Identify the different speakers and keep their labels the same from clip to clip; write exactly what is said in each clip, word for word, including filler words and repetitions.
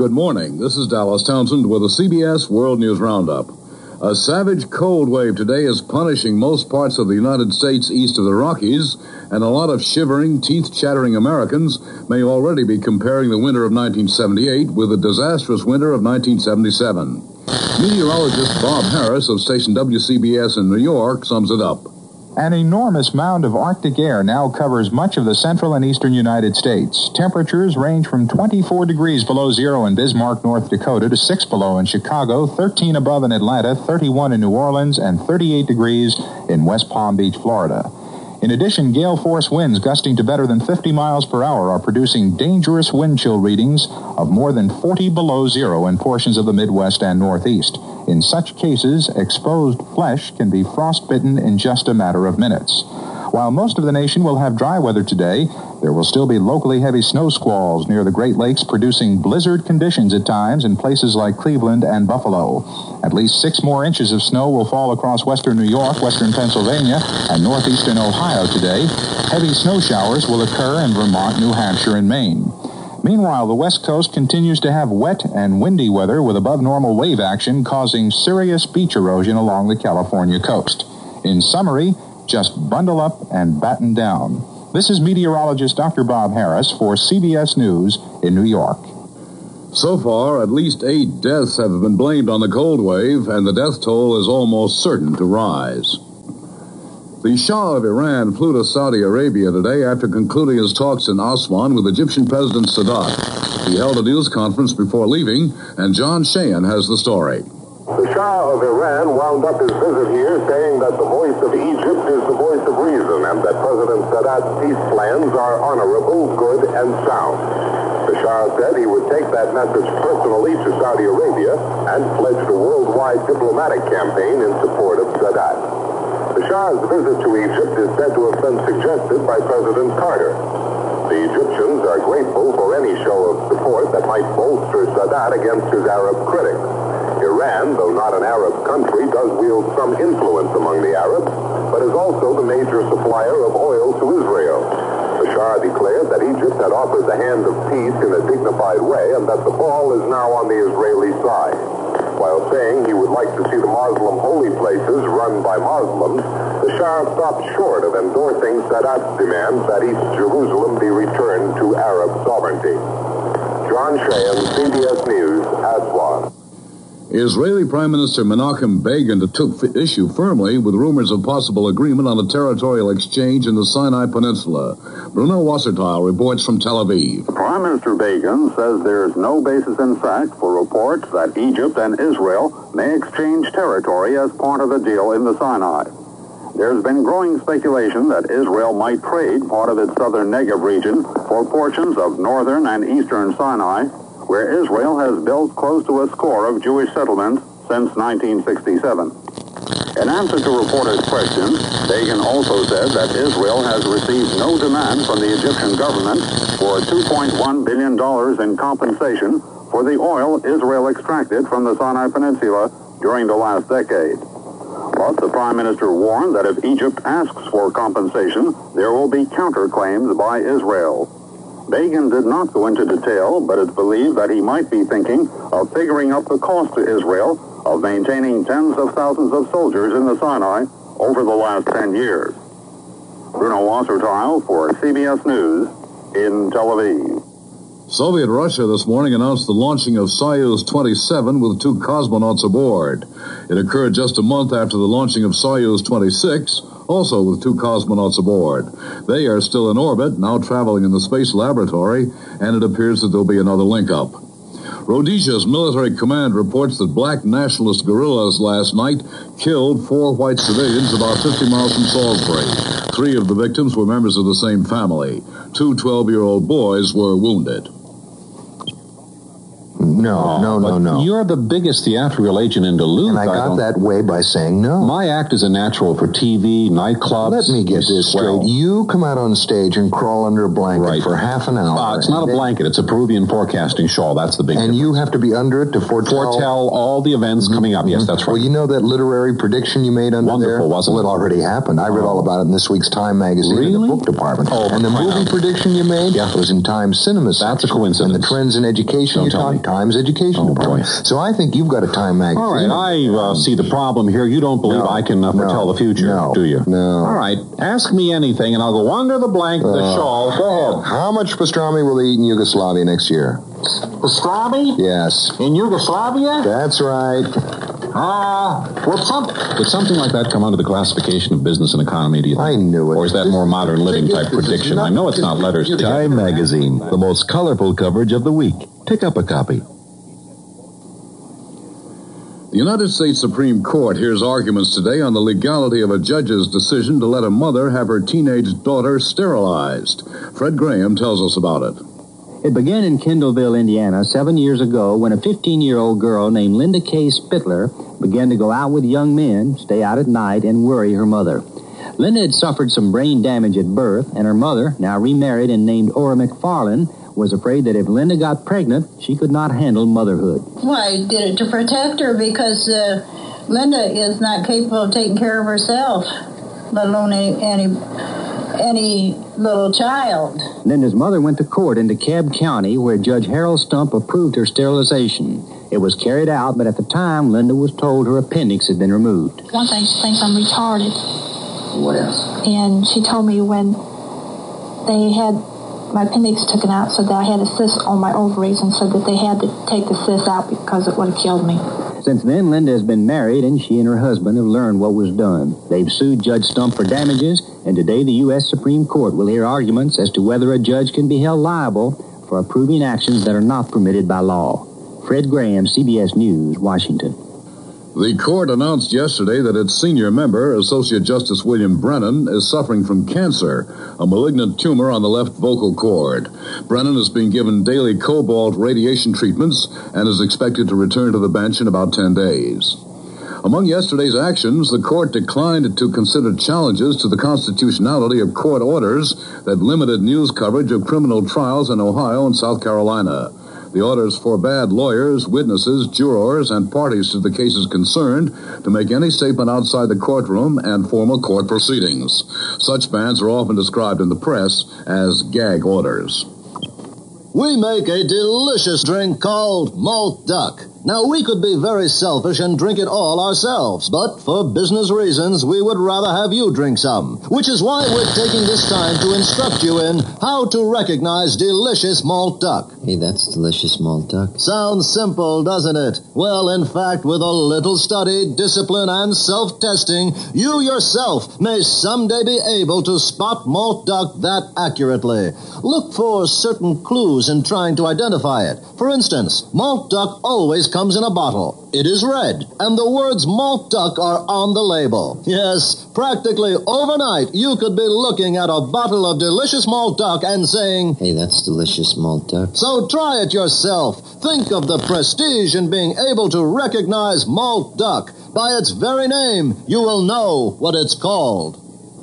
Speaker 1: Good morning. This is Dallas Townsend with a C B S World News Roundup. A savage cold wave today is punishing most parts of the United States east of the Rockies, and a lot of shivering, teeth-chattering Americans may already be comparing the winter of nineteen seventy-eight with the disastrous winter of nineteen seventy-seven. Meteorologist Bob Harris of station W C B S in New York sums it up.
Speaker 2: An enormous mound of Arctic air now covers much of the central and eastern United States. Temperatures range from twenty-four degrees below zero in Bismarck, North Dakota, to six below in Chicago, thirteen above in Atlanta, thirty-one in New Orleans, and thirty-eight degrees in West Palm Beach, Florida. In addition, gale-force winds gusting to better than fifty miles per hour are producing dangerous wind chill readings of more than forty below zero in portions of the Midwest and Northeast. In such cases, exposed flesh can be frostbitten in just a matter of minutes. While most of the nation will have dry weather today, there will still be locally heavy snow squalls near the Great Lakes, producing blizzard conditions at times in places like Cleveland and Buffalo. At least six more inches of snow will fall across western New York, western Pennsylvania, and northeastern Ohio today. Heavy snow showers will occur in Vermont, New Hampshire, and Maine. Meanwhile, the West Coast continues to have wet and windy weather with above-normal wave action causing serious beach erosion along the California coast. In summary, just bundle up and batten down. This is meteorologist Doctor Bob Harris for C B S News in New York.
Speaker 1: So far, at least eight deaths have been blamed on the cold wave, and the death toll is almost certain to rise. The Shah of Iran flew to Saudi Arabia today after concluding his talks in Aswan with Egyptian President Sadat. He held a news conference before leaving, and John Sheehan has the story.
Speaker 3: The Shah of Iran wound up his visit here saying that the voice of Egypt is the voice of reason and that President Sadat's peace plans are honorable, good, and sound. The Shah said he would take that message personally to Saudi Arabia and pledged a worldwide diplomatic campaign in support of Sadat. The Shah's visit to Egypt is said to have been suggested by President Carter. The Egyptians are grateful for any show of support that might bolster Sadat against his Arab critics. Iran, though not an Arab country, does wield some influence among the Arabs, but is also the major supplier of oil to Israel. The Shah declared that Egypt had offered the hand of peace in a dignified way and that the ball is now on the Israeli side. While saying he would like to see the Muslim holy places run by Muslims, the Shah stopped short of endorsing Sadat's demands that East Jerusalem be returned to Arab sovereignty. John Sheehan, C B S News, Aswan.
Speaker 1: Israeli Prime Minister Menachem Begin took issue firmly with rumors of possible agreement on a territorial exchange in the Sinai Peninsula. Bruno Wasserteil reports from Tel Aviv.
Speaker 4: Prime Minister Begin says there's no basis in fact for reports that Egypt and Israel may exchange territory as part of the deal in the Sinai. There's been growing speculation that Israel might trade part of its southern Negev region for portions of northern and eastern Sinai, where Israel has built close to a score of Jewish settlements since nineteen sixty-seven. In answer to reporters' questions, Begin also said that Israel has received no demand from the Egyptian government for two point one billion dollars in compensation for the oil Israel extracted from the Sinai Peninsula during the last decade. But the Prime Minister warned that if Egypt asks for compensation, there will be counterclaims by Israel. Begin did not go into detail, but it's believed that he might be thinking of figuring up the cost to Israel of maintaining tens of thousands of soldiers in the Sinai over the last ten years. Bruno Wasserteil for C B S News in Tel Aviv.
Speaker 1: Soviet Russia this morning announced the launching of Soyuz twenty-seven with two cosmonauts aboard. It occurred just a month after the launching of Soyuz twenty-six, also with two cosmonauts aboard. They are still in orbit, now traveling in the space laboratory, and it appears that there'll be another link-up. Rhodesia's military command reports that black nationalist guerrillas last night killed four white civilians about fifty miles from Salisbury. Three of the victims were members of the same family. Two twelve-year-old boys were wounded.
Speaker 5: No, no, no, no.
Speaker 6: You're the biggest theatrical agent in Duluth.
Speaker 5: And I got I that way by saying no.
Speaker 6: My act is a natural for T V, nightclubs.
Speaker 5: Let me get this straight. Well, you come out on stage and crawl under a blanket
Speaker 6: right.
Speaker 5: for half an hour.
Speaker 6: Uh, it's not a
Speaker 5: then,
Speaker 6: blanket. It's a Peruvian forecasting shawl. That's the big
Speaker 5: And
Speaker 6: difference.
Speaker 5: you have to be under it to foretell...
Speaker 6: Foretell all the events mm-hmm. coming up. Yes, that's right.
Speaker 5: Well, you know that literary prediction you made under
Speaker 6: Wonderful,
Speaker 5: there?
Speaker 6: Wonderful, wasn't
Speaker 5: well,
Speaker 6: it?
Speaker 5: Well, it already happened. I read all about it in this week's Time magazine
Speaker 6: really?
Speaker 5: in the book department.
Speaker 6: Oh,
Speaker 5: and the movie
Speaker 6: out.
Speaker 5: prediction you made
Speaker 6: yeah.
Speaker 5: was in Time Cinema
Speaker 6: That's
Speaker 5: section.
Speaker 6: a coincidence.
Speaker 5: And the trends in education
Speaker 6: Don't
Speaker 5: you
Speaker 6: tell
Speaker 5: talked,
Speaker 6: me.
Speaker 5: Time Times Education
Speaker 6: Oh,
Speaker 5: Department.
Speaker 6: boy.
Speaker 5: So I think you've got a Time magazine.
Speaker 6: All right, I uh, see the problem here. You don't believe
Speaker 5: No,
Speaker 6: I can uh, foretell
Speaker 5: no,
Speaker 6: the future,
Speaker 5: no,
Speaker 6: do you?
Speaker 5: no.
Speaker 6: All right, ask me anything, and I'll go under the blank, the
Speaker 5: Uh,
Speaker 6: shawl. Go ahead.
Speaker 5: How much pastrami will they eat in Yugoslavia next year?
Speaker 6: Pastrami?
Speaker 5: Yes.
Speaker 6: In Yugoslavia?
Speaker 5: That's right.
Speaker 6: Ah, uh, would, some, would something like that come under the classification of business and economy, do you think?
Speaker 5: I knew it.
Speaker 6: Or is that more modern living type prediction? I know it's not letters.
Speaker 7: Time Magazine, the most colorful coverage of the week. Pick up a copy.
Speaker 1: The United States Supreme Court hears arguments today on the legality of a judge's decision to let a mother have her teenage daughter sterilized. Fred Graham tells us about it.
Speaker 8: It began in Kendallville, Indiana, seven years ago when a fifteen-year-old girl named Linda Kay Spittler began to go out with young men, stay out at night, and worry her mother. Linda had suffered some brain damage at birth, and her mother, now remarried and named Ora McFarland, was afraid that if Linda got pregnant, she could not handle motherhood.
Speaker 9: Well, I did it to protect her because uh, Linda is not capable of taking care of herself, let alone any, any any little child.
Speaker 8: Linda's mother went to court in DeKalb County where Judge Harold Stump approved her sterilization. It was carried out, but at the time, Linda was told her appendix had been removed.
Speaker 10: One thing, she thinks I'm retarded.
Speaker 8: What else?
Speaker 10: And she told me when they had my appendix taken out, said that I had a cyst on my ovaries and said that they had to take the cyst out because it would have killed me.
Speaker 8: Since then, Linda has been married, and she and her husband have learned what was done. They've sued Judge Stump for damages, and today the U S Supreme Court will hear arguments as to whether a judge can be held liable for approving actions that are not permitted by law. Fred Graham, C B S News, Washington.
Speaker 1: The court announced yesterday that its senior member, Associate Justice William Brennan, is suffering from cancer, a malignant tumor on the left vocal cord. Brennan is being given daily cobalt radiation treatments and is expected to return to the bench in about ten days. Among yesterday's actions, the court declined to consider challenges to the constitutionality of court orders that limited news coverage of criminal trials in Ohio and South Carolina. The orders forbade lawyers, witnesses, jurors, and parties to the cases concerned to make any statement outside the courtroom and formal court proceedings. Such bans are often described in the press as gag orders.
Speaker 11: We make a delicious drink called Malt Duck. Now, we could be very selfish and drink it all ourselves, but for business reasons, we would rather have you drink some, which is why we're taking this time to instruct you in how to recognize delicious malt duck.
Speaker 12: Hey, that's delicious malt duck.
Speaker 11: Sounds simple, doesn't it? Well, in fact, with a little study, discipline, and self-testing, you yourself may someday be able to spot malt duck that accurately. Look for certain clues in trying to identify it. For instance, malt duck always comes in a bottle. It is red, and the words malt duck are on the label. Yes, practically overnight, you could be looking at a bottle of delicious malt duck and saying,
Speaker 12: hey, that's delicious malt duck.
Speaker 11: So try it yourself. Think of the prestige in being able to recognize malt duck. By its very name, you will know what it's called.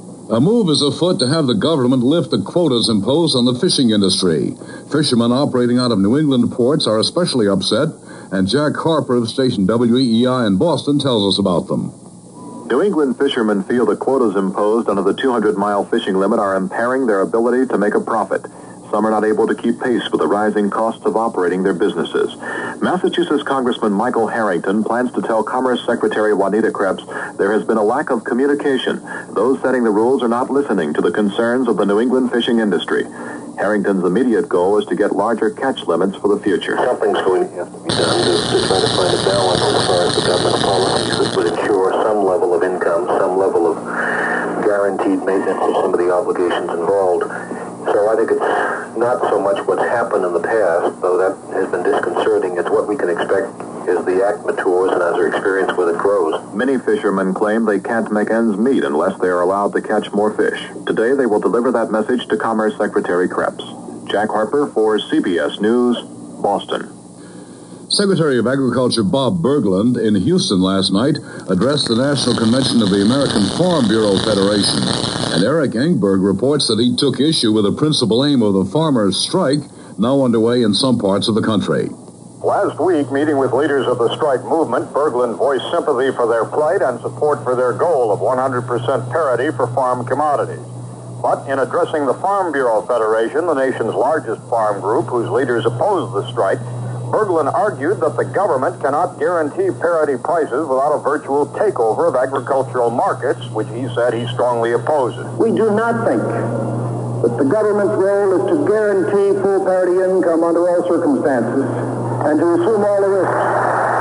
Speaker 1: A move is afoot to have the government lift the quotas imposed on the fishing industry. Fishermen operating out of New England ports are especially upset, and Jack Harper of station W E E I in Boston tells us about them.
Speaker 13: New England fishermen feel the quotas imposed under the two hundred mile fishing limit are impairing their ability to make a profit. Some are not able to keep pace with the rising costs of operating their businesses. Massachusetts Congressman Michael Harrington plans to tell Commerce Secretary Juanita Krebs there has been a lack of communication. Those setting the rules are not listening to the concerns of the New England fishing industry. Harrington's immediate goal is to get larger catch limits for the future.
Speaker 3: Something's going to have to be done to, to try to find a balance as far as the government policies that would ensure some level of income, some level of guaranteed maintenance of some of the obligations involved. So I think it's not so much what's happened in the past, though that has been disconcerting. It's what we can expect as the act matures and as our experience with it grows.
Speaker 13: Many fishermen claim they can't make ends meet unless they are allowed to catch more fish. Today they will deliver that message to Commerce Secretary Krebs. Jack Harper for C B S News, Boston.
Speaker 1: Secretary of Agriculture Bob Berglund in Houston last night addressed the National Convention of the American Farm Bureau Federation. And Eric Engberg reports that he took issue with the principal aim of the farmers' strike now underway in some parts of the country.
Speaker 14: Last week, meeting with leaders of the strike movement, Berglund voiced sympathy for their plight and support for their goal of one hundred percent parity for farm commodities. But in addressing the Farm Bureau Federation, the nation's largest farm group, whose leaders opposed the strike, Berglund argued that the government cannot guarantee parity prices without a virtual takeover of agricultural markets, which he said he strongly opposes.
Speaker 15: We do not think that the government's role is to guarantee full parity income under all circumstances and to assume all the risks.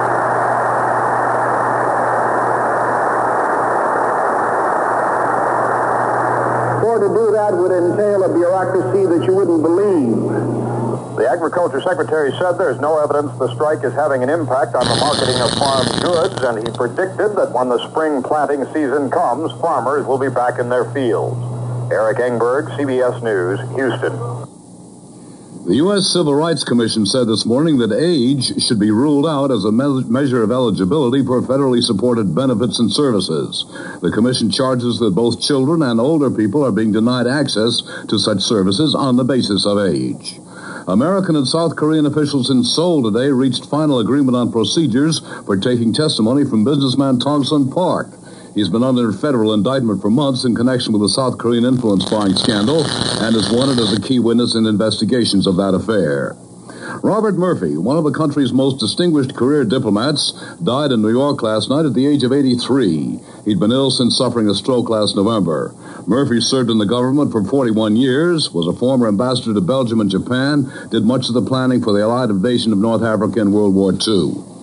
Speaker 15: For to do that would entail a bureaucracy that you wouldn't believe.
Speaker 14: The Agriculture Secretary said there's no evidence the strike is having an impact on the marketing of farm goods, and he predicted that when the spring planting season comes, farmers will be back in their fields. Eric Engberg, C B S News, Houston.
Speaker 1: The U S Civil Rights Commission said this morning that age should be ruled out as a me- measure of eligibility for federally supported benefits and services. The commission charges that both children and older people are being denied access to such services on the basis of age. American and South Korean officials in Seoul today reached final agreement on procedures for taking testimony from businessman Tongsun Park. He's been under federal indictment for months in connection with the South Korean influence buying scandal and is wanted as a key witness in investigations of that affair. Robert Murphy, one of the country's most distinguished career diplomats, died in New York last night at the age of eighty-three. He'd been ill since suffering a stroke last November. Murphy served in the government for forty-one years, was a former ambassador to Belgium and Japan, did much of the planning for the Allied invasion of North Africa in World War Two.